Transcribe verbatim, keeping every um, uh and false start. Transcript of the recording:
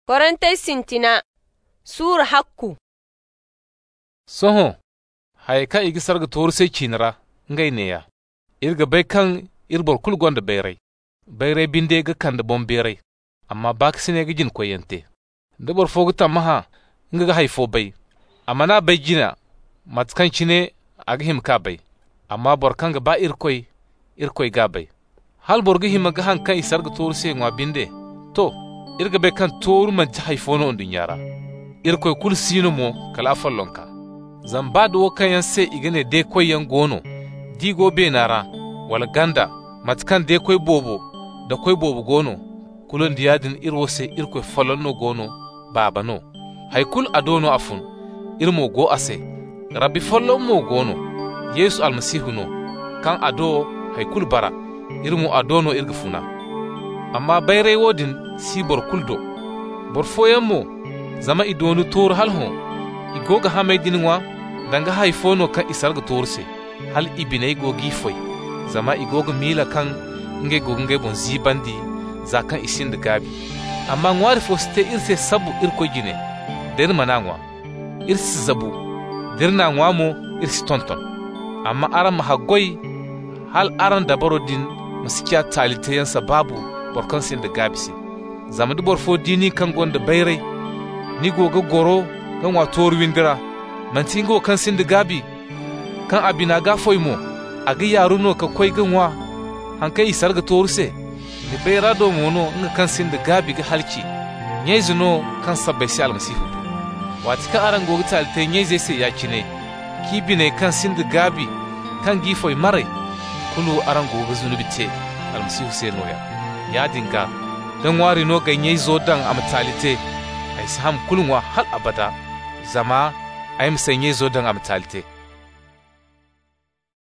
Korintai sintina Sura hakku. Soho, hay ka igi sarga toru sai cinara, ngai neya. Irga bai kan irbor kul gonda bayrai. Bayrai binde ga kan da bon bayrai, amma bak sine ga jin koyante. Dabor fogu tamaha, nga ga haifo bai. Amma na bai jina, matkan cine aga him ka bai. Amma bor kan ga ba irkoi, irkoi ga bai. Hal bor ga hima ga han kan isarga toru sai ngwa binde. To, irga bai kan toru man ta haifono on dunyara. Irkoi kul sino mo kala fallonka. Zamba da wakan yan sai igane de koi yan gono. Digo be nara wala ganda matkan de koi bobo da koi bobo gono. Kulon diyadin irwo sai irkoi fallonno gono babano. Haikul adono afun irmo go ase. Rabbi fallon mo gono. Yesu almasihu no kan ado haikul bara irmo adono irgfuna. Amma bayrai wodin si bor kuldo. Bor foyanmo zama idonu tor halho igoga hamaydinwa danga haifono kan isarga torse hal ibinai gogi foi zama igoga mila kan nge gognge bon zibandi zakan isin da gabi amma ngwari foste irse sabu irko gine der manangwa irsi zabu der na ngwamo irsi tonton amma aran mahagoi hal aran da barodin musikiya talitayan sababu borkan sin da gabisi zama dubor fo dini kan gonda bayrai ni goga goro kan wato windira mantingo kan sindi gabi kan abina gafoi mo aga yaro no ka koi ganwa hankai isar ga toruse ni bayra do mono nga kan sindi gabi ga halki nyezu no kan sabbai si almasihu wati ka aran goga talte nyeze se yakine kibine kan sindi gabi kan gifoi mare kulu aran goga zunubi te almasihu se noya ya dinga dan wari no ga nyezo dan amtalite ai sam kulunwa hal abada zama ai musanye zo don amtalite